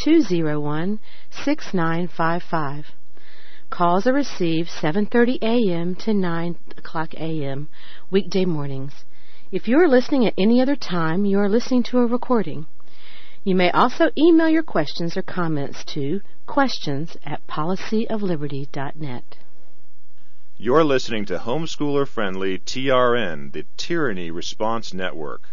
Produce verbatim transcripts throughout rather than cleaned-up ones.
two zero one, six nine five five. Calls are received seven thirty a.m. to nine o'clock a.m. weekday mornings. If you are listening at any other time, you are listening to a recording. You may also email your questions or comments to questions at policyofliberty dot net. You're listening to homeschooler-friendly T R N, the Tyranny Response Network.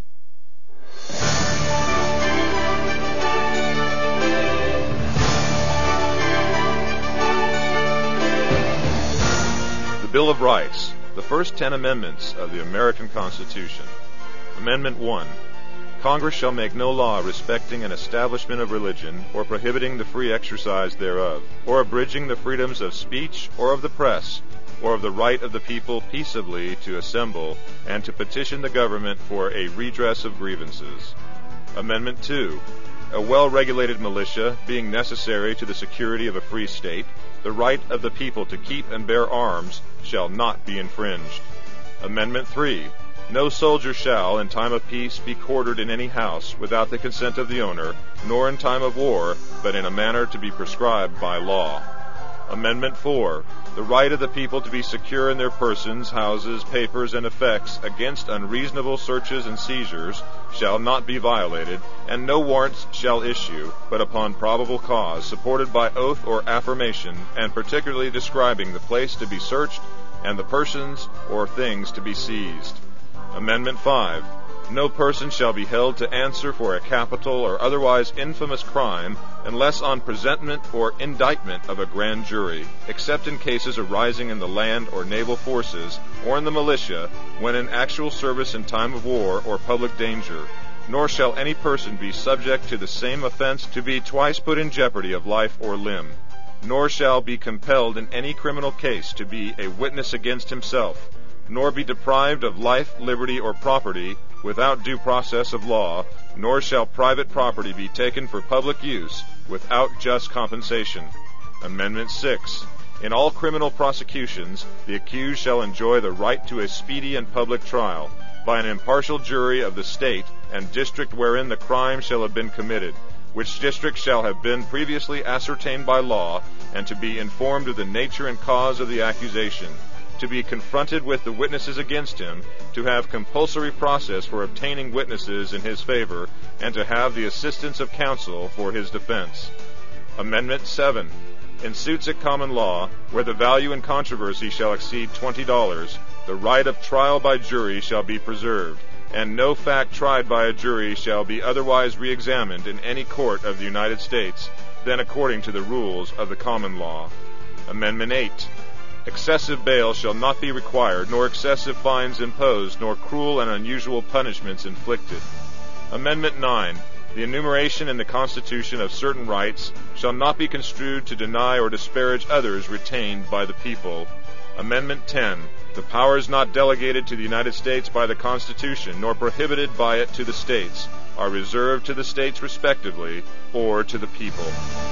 The Bill of Rights, the first ten amendments of the American Constitution. Amendment one. Congress shall make no law respecting an establishment of religion, or prohibiting the free exercise thereof, or abridging the freedoms of speech or of the press, or of the right of the people peaceably to assemble and to petition the government for a redress of grievances. Amendment two. A well-regulated militia being necessary to the security of a free state, the right of the people to keep and bear arms shall not be infringed. Amendment three. No soldier shall, in time of peace, be quartered in any house without the consent of the owner, nor in time of war, but in a manner to be prescribed by law. Amendment four. The right of the people to be secure in their persons, houses, papers, and effects against unreasonable searches and seizures shall not be violated, and no warrants shall issue, but upon probable cause, supported by oath or affirmation, and particularly describing the place to be searched and the persons or things to be seized. Amendment five. No person shall be held to answer for a capital or otherwise infamous crime unless on presentment or indictment of a grand jury, except in cases arising in the land or naval forces or in the militia when in actual service in time of war or public danger. Nor shall any person be subject to the same offense to be twice put in jeopardy of life or limb. Nor shall be compelled in any criminal case to be a witness against himself, nor be deprived of life, liberty, or property without due process of law, nor shall private property be taken for public use without just compensation. Amendment six. In all criminal prosecutions, the accused shall enjoy the right to a speedy and public trial by an impartial jury of the state and district wherein the crime shall have been committed, which district shall have been previously ascertained by law, and to be informed of the nature and cause of the accusation, to be confronted with the witnesses against him, to have compulsory process for obtaining witnesses in his favor, and to have the assistance of counsel for his defense. Amendment seven. In suits at common law, where the value in controversy shall exceed twenty dollars, the right of trial by jury shall be preserved, and no fact tried by a jury shall be otherwise re-examined in any court of the United States than according to the rules of the common law. Amendment eight. Excessive bail shall not be required, nor excessive fines imposed, nor cruel and unusual punishments inflicted. Amendment nine. The enumeration in the Constitution of certain rights shall not be construed to deny or disparage others retained by the people. Amendment ten. The powers not delegated to the United States by the Constitution, nor prohibited by it to the states, are reserved to the states respectively, or to the people.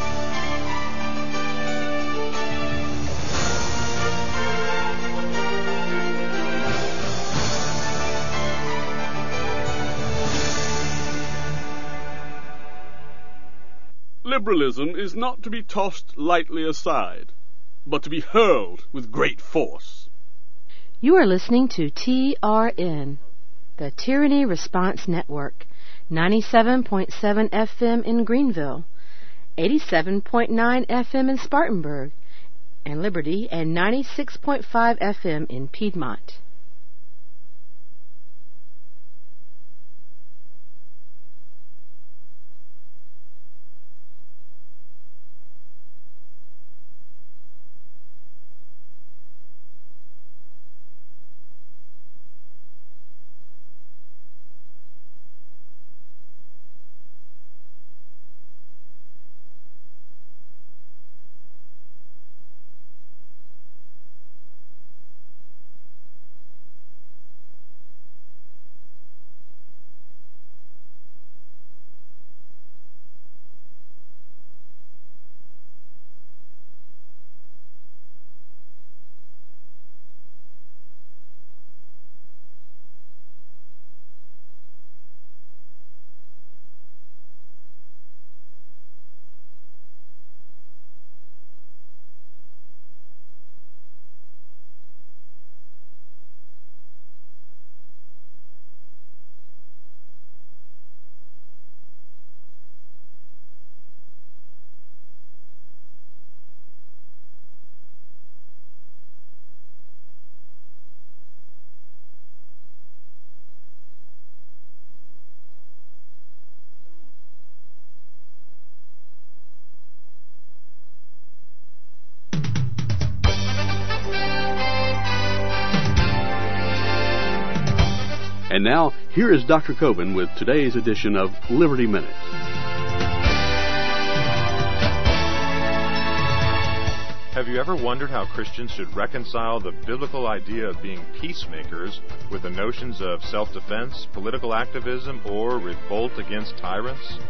Liberalism is not to be tossed lightly aside, but to be hurled with great force. You are listening to T R N, the Tyranny Response Network, ninety-seven point seven F M in Greenville, eighty-seven point nine F M in Spartanburg, and Liberty, and ninety-six point five F M in Piedmont. And now, here is Doctor Coben with today's edition of Liberty Minute. Have you ever wondered how Christians should reconcile the biblical idea of being peacemakers with the notions of self-defense, political activism, or revolt against tyrants?